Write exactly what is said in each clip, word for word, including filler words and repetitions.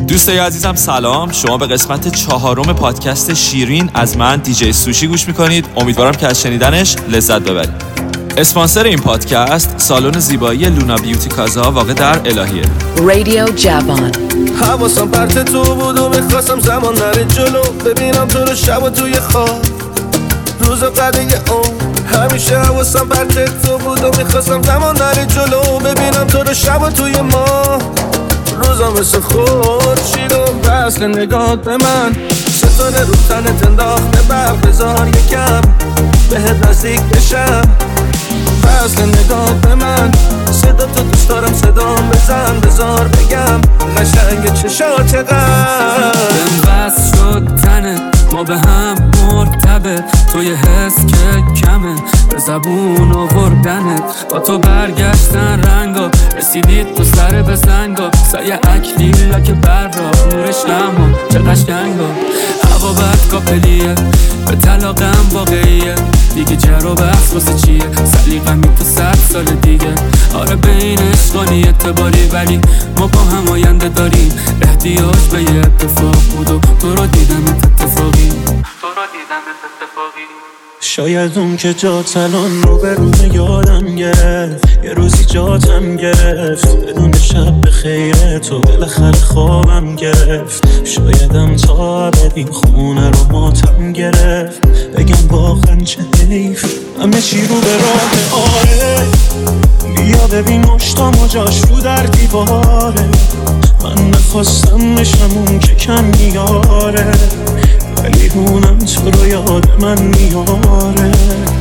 دوستای عزیزم سلام، شما به قسمت چهارم پادکست شیرین از من دیجی سوشی گوش میکنید. امیدوارم که از شنیدنش لذت ببرید. اسپانسر این پادکست سالن زیبایی لونا بیوتی کازا واقع در الهیه. رادیو جوان. حواسم پرت تو بود و میخواستم زمان نره جلو، ببینم تو رو شب و توی خواب روز قدیه اون. همیشه حواسم پرت تو بود و میخواستم زمان نره جلو، ببینم تو رو شب و توی ما روزا مثل خورشید و وصل نگات به من. ستاره رو تنت انداخته برق، بذار یکم بهت نزدیک بشم. وصل نگات به من، صدا تو دوست دارم، صدام بزن بذار بگم قشنگ چشات قد. وصل شد تنت، ما به هم مرتبط، توی حس که کمه به زبون آوردنت. با تو برگشتن رنگا، رسیدید تو سر بزنگا، سایه اکلیلا که برا نورش اما چه قشنگا. هوا بد کاپلیه، به طلاقم واقعیه، دیگه جر و بحث واسه چیه، سلیقمی تو صد سال دیگه. آره بین عشقانی اعتباری، ولی ما با هم آینده داریم. احتیاج به یه اتفاق بود و تو رو دیدم اتفاقی، تو رو دیدم اتفاقی. شاید اون که جات الان رو به رومه یادم گرفت، یه روزی جاتم گرفت، بدون شب به خیره تو بالاخره خوابم گرفت. شایدم تا ابد خونه رو ماتم گرفت، بگم واقعا چه حیف همه چی رو به راه. آره بیا ببین مشتام و جاش رو در دیواره، من نخواستم بشم اون که کم میاره، ولی اونم تو رو یاد من میاره.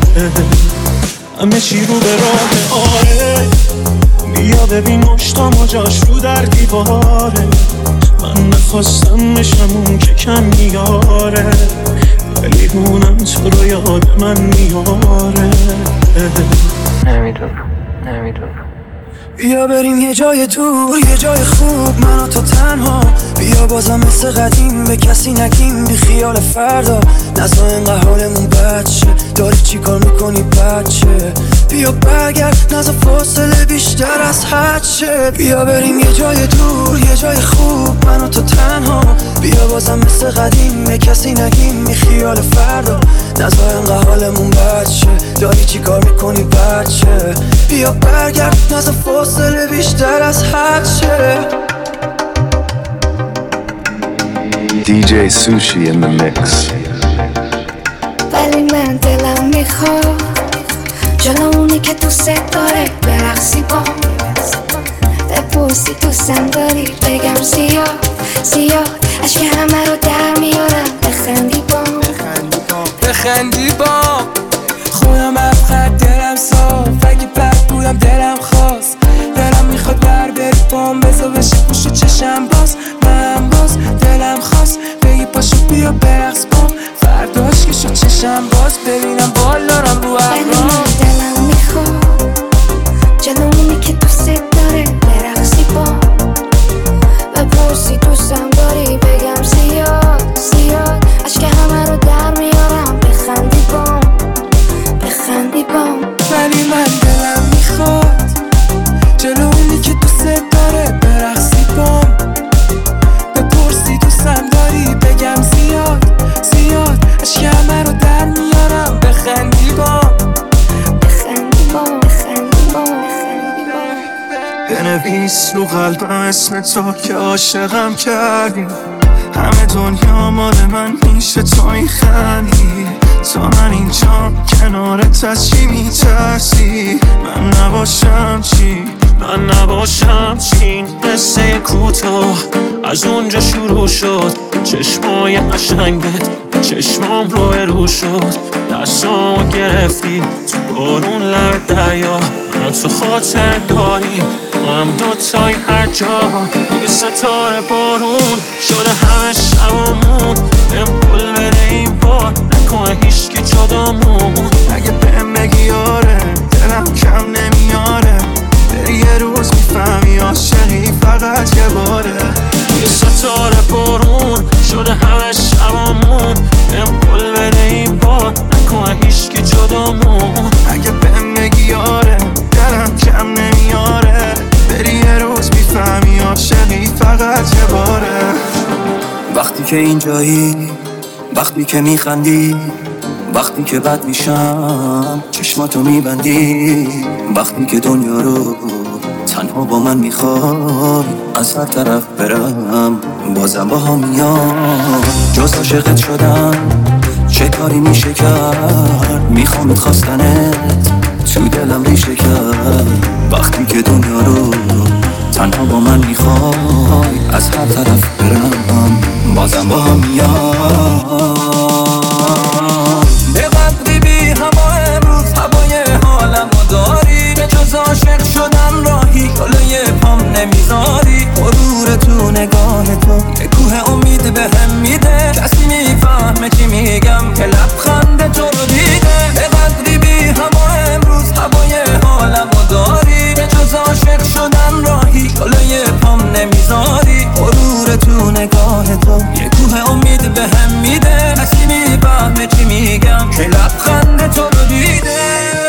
همه چی رو به راه. آره بیا ببین مشتام و جاش رو در دیواره، من نخواستم بشم اون که کم میاره، ولی اونم تو رو یاد من میاره. نمیدونم نمیدونم بیا بریم یه جای دور، یه جای خوب، من و تو تنها. بیا بازم مثل قدیم به کسی نگیم، بی خیال فردا. نزا اینقدر حالمون بد شه، داری چی کار میکنی بچه؟ بیا برگرد، نزا فاصله بیشتر از حد شه. بیا بریم یه جای دور، یه جای خوب، من و تو تنها. بیا بازم مثل قدیم به کسی نگیم، بی خیال فردا. نزا اینقدر حالمون بد شه، داری چی کار میکنی بچه؟ بیا برگرد، نزا فاصله بیشتر از حد شه. دیجی سوشی in the mix. ولی من دلم میخواد جلو اونی که دوست داره برقصی با، بپرسی دوستم داری بگم زیاد زیاد، عشق همه رو در میارم بخندی با، بخندی با. خودم افخد دلم صاف، اگه بد بودم دلم خواست، دلم میخواد بر بری بام، بذار بشه پوش چشم باز. من باز دلم خواست بگی پاشو بیا برقص بام، فرداش که شد چشم باز، ببینم بال دارم رو اقرام. دلم میخواد جلو اونی که دوست داره برقصی با، بپرسی دوستم داری بگم زیاد زیاد، عشق همه رو در میارم بخندی بام بخندی بام. ولی من دلم میخواد جلو اونی که دوست داره برقصی بام، بپرسی دوستم داری بگم زیاد زیاد، عشق همه رو در میارم بخندی بام بخندی بام بخندی بام بخندی بام. بنویس رو قلبم اسم تو که عاشقم کردی، همه دنیا مال من میشه تو میخندی. تا من اینجا کنارت از چی میترسی؟ من نباشم چی؟ من نباشم چی؟ قصه کوتاه از اونجا شروع شد، چشمای قشنگت چشمام رو رو شد، دستامو گرفتی تو بارون لب دریا، من تو خاطر داریم ما هم دوتای هر جا. یه ستاره بارون شده همه شبامون، بهم پل بده این بار نکنه هیچکی جدامون. اگه بهم بگی آره دلم کم نمیاره، بری یه روز میفهمی عاشقی فقط یه باره. یه ستاره بارون شده همه شبامون، بهم پل بده این بار نکنه هیچکی جدامون. اگه بهم بگی آره دلم کم نمیاره، بری یه روز میفهمی عاشقی فقط یه باره. وقتی که اینجایی، وقتی که میخندی، وقتی که بد میشم چشماتو میبندی، وقتی که دنیا رو تنها با من میخوای از هر طرف برم بازم با هم میام. جز عاشقت شدم چه کاری میشه کرد، میخوامت خواستنت تو دلم ریشه کرد. وقتی که دنیا رو تنها با من میخوای از هر طرف برم بازم با هم میام. به قدری بی هوا امروز هوای حالمو داری، به جز عاشق شدن راهی جلوی پام نمیذاری. غرور تو نگاه تو یه کوه امید بهم میده، کسی میفهمه چی میگم که لبخند تو رو دیده. به قدری بی هوا امروز هوای حالمو داری، به جز عاشق شدن راهی جلوی پام نمیذاری. غرور تو نگاه تو یه کوه امید بهم میده، کسی میفهمه چی میگم که لبخند تو رو دیده.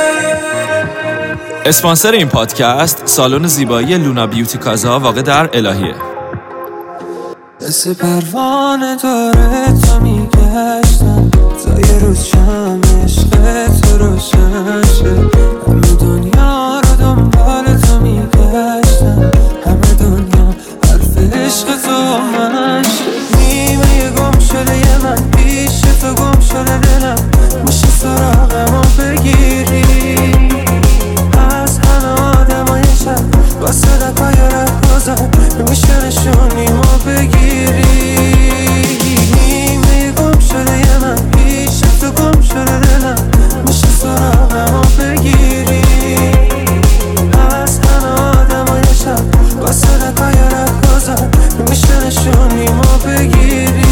اسپانسر این پادکست سالن زیبایی لونا بیوتی کازا واقع در الهیه. دست پروانه داره تا میگشتم تا یه روز شم عشق تو روشن شه. همه دنیا رو دنبال تو میگشتم، همه دنیا حرف عشق تو من شه. نیمه گم شده یه من پیش تو گم شده دلم، میشه سراغمو بگیری از همه آدمای شب با صدقای رهگذر، میشه نشونیمو بگیری. نیمه گم شده یه من پیش تو گم شده دلم، میشه سراغمو بگیری از همه آدمای شب با صدقای رهگذر، میشه نشونیمو بگیری.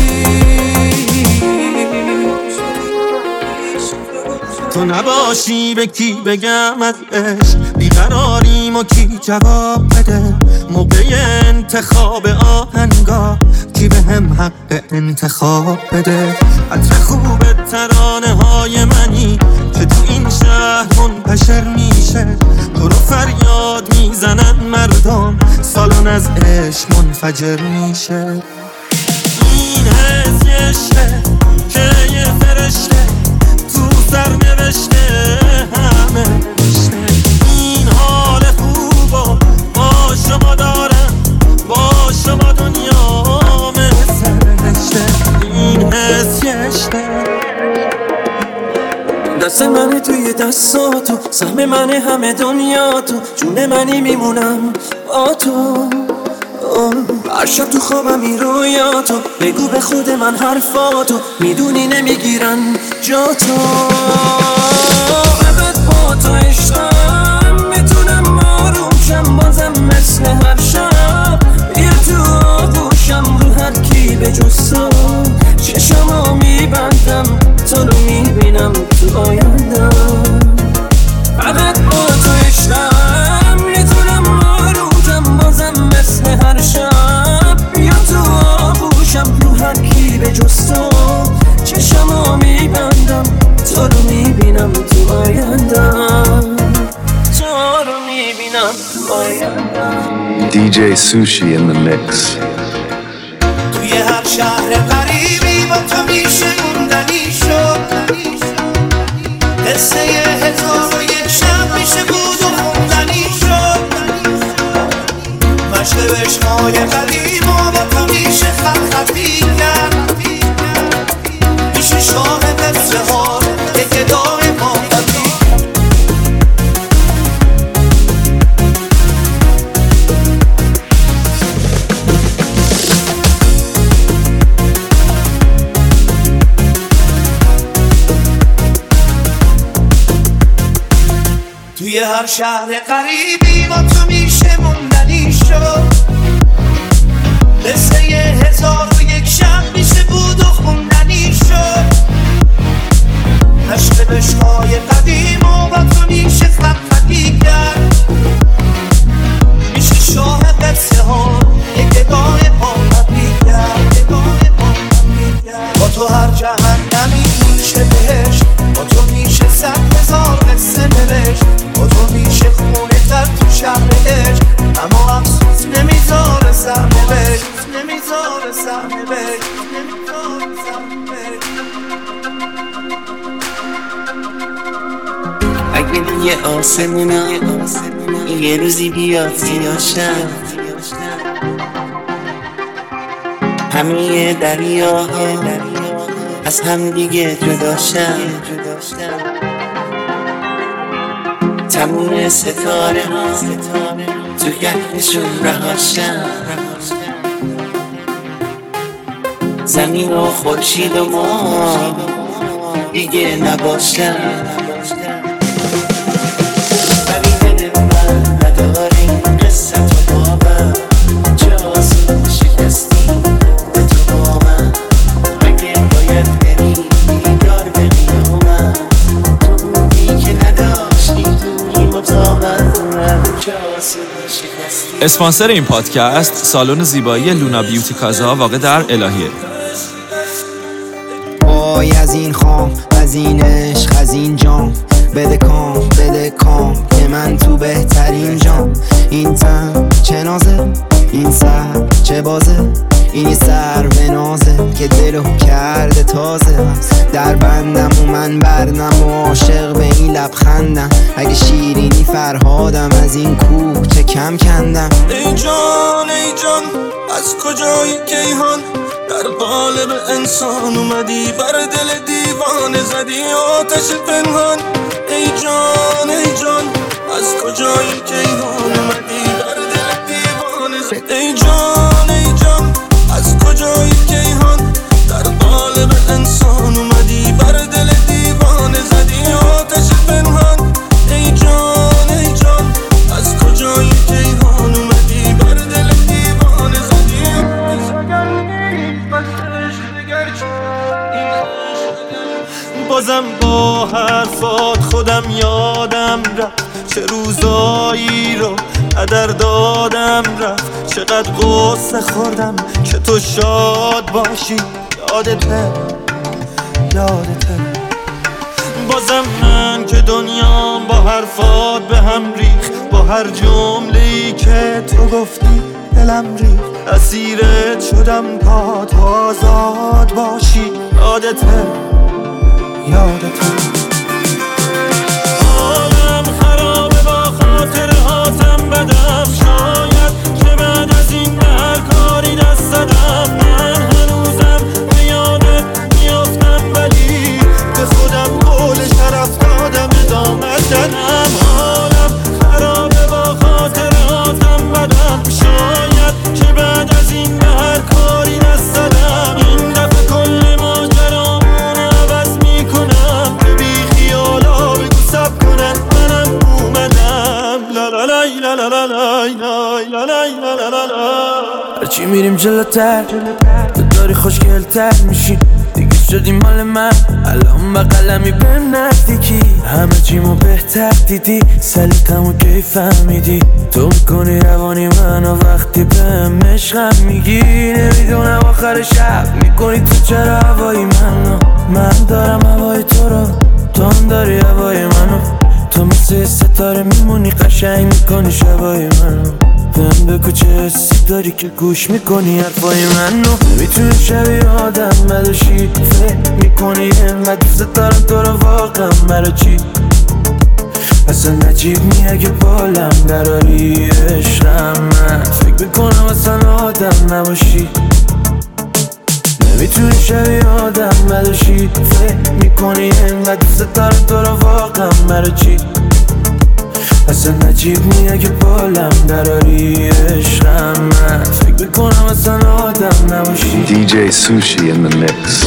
تو نباشی به کی بگم از عشق، بیقراریم و کی جواب بده. موقع انتخاب آهنگا کی به هم حق انتخاب بده. عطر خوب ترانه های منی که تو این شهر منتشر میشه، تو رو فریاد میزنن مردم، سالن از عشق منفجر میشه. این حس عشقه که یه فرشته تو سر نوشته همه رشته. این حال خوبا با شما دارم، با شما دنیا مثل رشته. این حس عشقه دست منه توی دستاتو، سهم منه همه دنیا تو، جون منی میمونم با تو. هر شب تو خوابم این رویاتو، بگو به خود من حرفاتو، میدونی نمیگیرن جا تو. فقط با تو عشقم میتونم آروم شم، بازم مثل هر شب بیا تو آغوشم. رو هر کی به جز تو چشمو میبندم، تو رو میبینم تو آیندم. فقط با تو عشقم میتونم آروم شم، بازم مثل هر شب بیا تو آغوشم. رو هر کی به جز تو چشمو میبندم، تو رو میبینم تو آیندم، تو رو میبینم تو آیندم. دی جی Sushi in the mix. توی هر شهر غریبی با تو میشه موندنی شد، قصه هزار و یک شب میشه بود و خوندنی شد. مشت عشقای قدیم و با تو میشه خط خطی کرد، میشه شاه قصه ها یک ادای محبتی. توی هر شهر غریبی با تو میشه موندنی شد، قصه هزار و یک شب میشه بود و خوندنی شد. عشق عشقای قدیم و با تو میشه خط خطی کرد، میشه شاه قصه ها یک ادای محبتی کرد. با تو هر جهنمی میشه بهشت، با تو میشه صد هزار قصه نوشت. با تو میشه خونه تر تو شهر عشق، اما افسوس نمیذاره سر نوشت، نمیذاره سر نوشت. یه آسمونا یه روزی بیاد سیاشم همه دریاها از هم دیگه جداشم تموم ستاره ها تو گردشون رهاشم زمین و خورشید و ما دیگه نباشم ولی دل من نداره این قصه تو باور جاسو شکستی به تو با من اگه باید بری بیدار به قیامت تو بودی که نداشتی توی مطابق جاسو شکستی. اسپانسر این پادکست سالن زیبایی لونا بیوتی کازا واقع در الهیه. وای از این خام، از این عشق، از این جام، بده کام بده کام که من تو بهترین جام. این تن چه نازه، این سر چه بازه، این سر به نازه که دلو کرده تازه. در بندم و من بردم و عاشق به این لبخندم. اگه شیرینی فرهادم از این کوه چه کم کندم. ای جان ای جان از کجایی کیهان در قالب انسان اومدی بر دل دیوانه زدی آتش پنهان. ای جان ای جان از کجایی کیهان اومدی بر دل دیوانه زدی. ای جان ای جان از کجایی کیهان در قالب انسان اومدی بر دل دیوانه زدی آتش پنهان. ای جان ای جان از کجایی کیهان اومدی بر دل دیوانه زدی. بازم با حرفات خودم یادم رفت چه روزایی رو قدر دادم رفت. چقدر غصه خوردم که تو شاد باشی. یادته یادته بازم من که دنیام با حرفات به هم ریخ. با هر جمله‌ای که تو گفتی دلم ریخ. اسیرت شدم تا تو آزاد باشی. یادته یادته حالم خرابه با خاطرهاتم بدم. شاید که بعد از این به هر کاری دست دادم. من هنوزم به یادت میافتم ولی به خودم قول شرف دادم ادامه دادم. حالم خرابه با خاطرهاتم بدم. شاید که بعد از این به هر کاری دست دادم. این دفعه کل ماجرام هرچی میریم جلوتر تو داری خوشگلتر میشی دیگه شدی مال من. الان با قلمی به نزدیکی همه چیمو بهتر دیدی. سلیقمو کی فهمیدی تو میکنی روانی منو وقتی بهم عشقم میگی. نمیدونم آخر شب میکنی تو چرا هوای منو. من دارم هوای تو رو تو هم داری هوای منو. تو مثل ستاره میمونی قشنگ میکنی شبای منو. بهم بگو چه حسی داری که گوش میکنی حرفای منو. نمیتونی شبیه آدم مداشی فکر میکنی اینقدر دوست دارم تو رو واقعا مرا چی. اصلا نجیب نی اگه بالم دراری عشقم. من فکر میکنم اصلا آدم نباشی. نمیتونی شبیه آدم مداشی فکر میکنی اینقدر دوست دارم تو رو واقعا مرا چی. اصلا نجیب نی اگه بالم دراری عشقم. من فکر میکنم اصلا آدم نباشی. دی جی Sushi in the mix.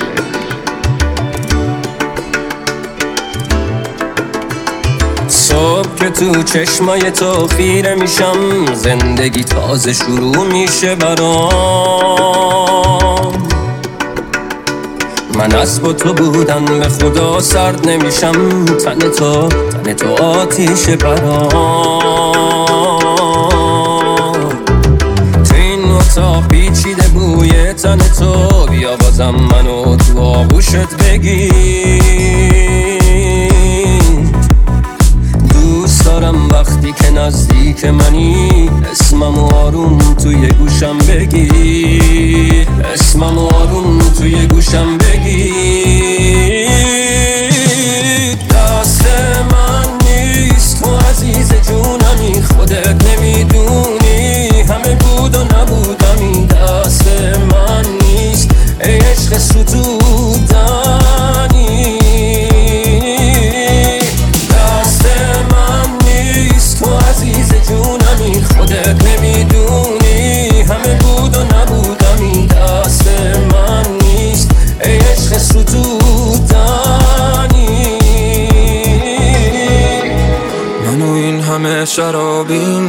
صبح که تو چشمای تو خیره میشم زندگی تازه شروع میشه برام. من از با تو بودم به خدا سرد نمیشم. تن تو تن تو آتیشه برام. تو این اتاق پیچیده بوی تن تو. بیا بازم منو تو آغوشت بگیر. دوست دارم وقتی که نزدیک منی اسمم آروم توی گوشم بگی. اسمم آروم توی گوشم بگی. دست من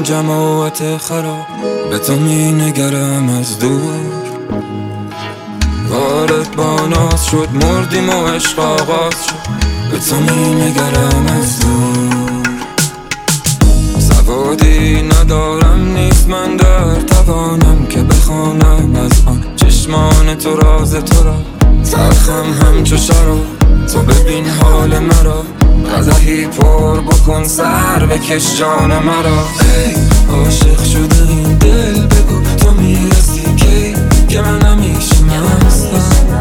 جماعت خراب به تو می نگرم از دور. وارد با ناز شد مردیم و عشق آغاز شد به تو می نگرم از دور. سوادی ندارم نیست من در توانم که بخوانم از آن چشمان تو راز تو را. تلخم همچو شراب تو ببین حال مرا. قدحی پر بکن سر بکش جان مرا. ای عاشق شده این دل بگو تو میرسی کی که من همیشه مستم.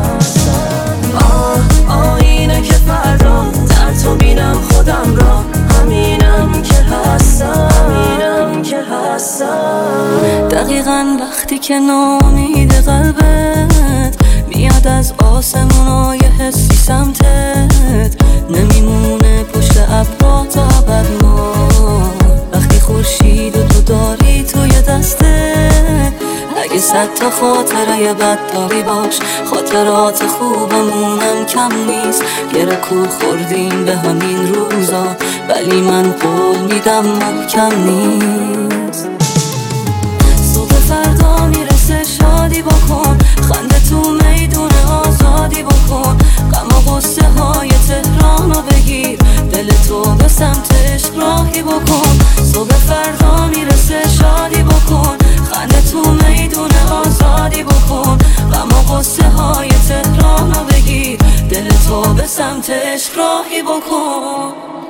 آه آینه که فردا در تو بینم خودم را. همینم که هستم همینم که هستم. دقیقاً وقتی که نامید قلبت میاد از آسمونای حسی سمتت. نمیمونه پشت ابرا تا ابد ما. وقتی خورشید و تو داری توی دستت. اگه صد تا خاطره بد داری باش خاطرات خوبمونم کم نیست. یه رکو خوردیم به همین روزا ولی من قول میدم محکم نیست. صبح فردا میرسه شادی بکن. خنده تو میدون آزادی بکن. غم و غصه های تهرانو بگیر. دل تو به سمت عشق راهی بکن. صبح فردا میرسه شادی بکن. خنده تو میدون آزادی بکن. غم و غصه های تهرانو بگیر. دل تو به سمت عشق راهی بکن.